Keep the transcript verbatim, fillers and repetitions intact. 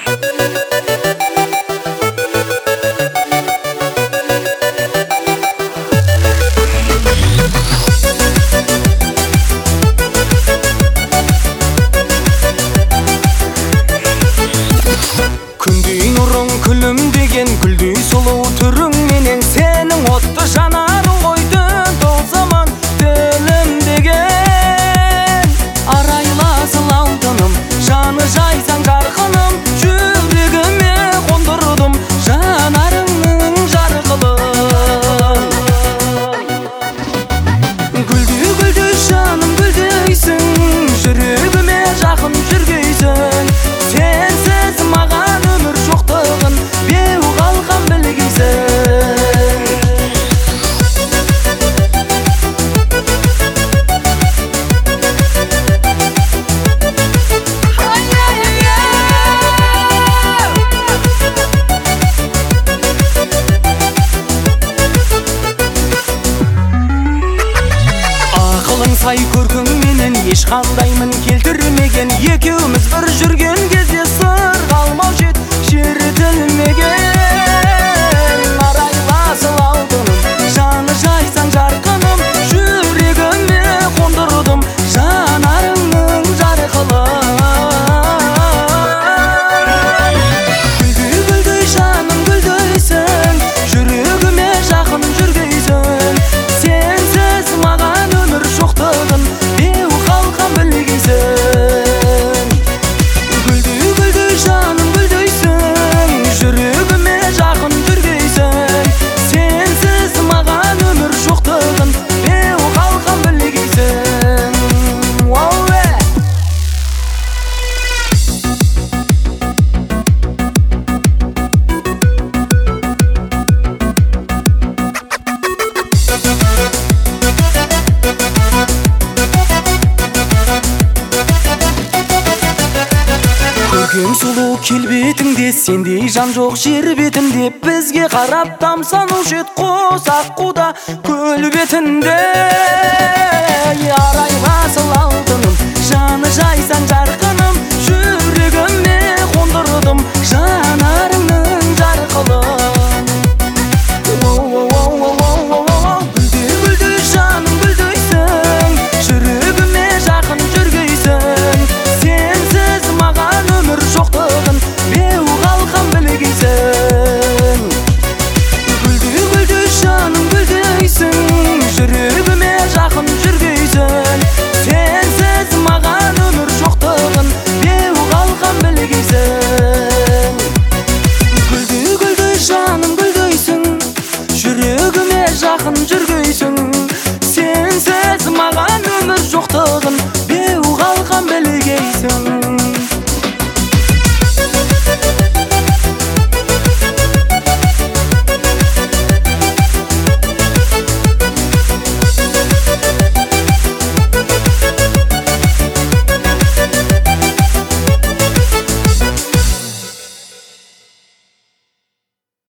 Күндей нұрың күлімдеген гүлдей сұлу түрің менен сенің отты жанарың қойды ол заман тілімдеген. Арайласыл алтыным, жаны жайсаң жарқыным, жүрегіме қондырдым жанарыңның жарқылын. Гүлдей гүлдей жаным гүлдейсің, жүрегіме жақын жүргейсің. Сенсіз маған өмір жоқтығын беу қалған білгейсің. Ақылың сай көркің менен ешқандаймын келтірмеген. Екеуміз бір жүрген кезде сыр қалмау жет шертілмеген. Арайласыл алтыным, жаны жайсаң жарқыным, жүрегіме қондырдым жанарыңның жарқылын. Гүлдей гүлдей жаным гүлдейсің, жүрегіме жақын жүргейсің. Сенсіз маған өмір жоқтығын беу қалқан білгейсің. Гүлдей гүлдей жаным гүлдейсің, жүрегіме жақын жүргейсің. Сенсіз маған өмір жоқтығын беу қалқан білгейсің. Көркем сұлу келбетіңде, сендей жан жоқ жер бетінде. Бізге қарап тамсанушы ед қос аққуда көл бетінде. Арайласыл алтыным, жаны жайсаң жарқыным, жүрегіме қондырдым жанарыңның жарқылын. Гүлдей гүлдей жаным гүлдейсің, жүрегіме жақын жүргейсің. Сенсіз маған өмір жоқтығын беу қалқан білгейсің. Гүлдей гүлдей жаным гүлдейсің, жүрегіме жақын жүргейсің. Сенсіз маған өмір жоқтығын беу қалқан білгейсің. Гүлдей гүлдей жаным гүлдейсің, жүрегіме жақын жүргейсің.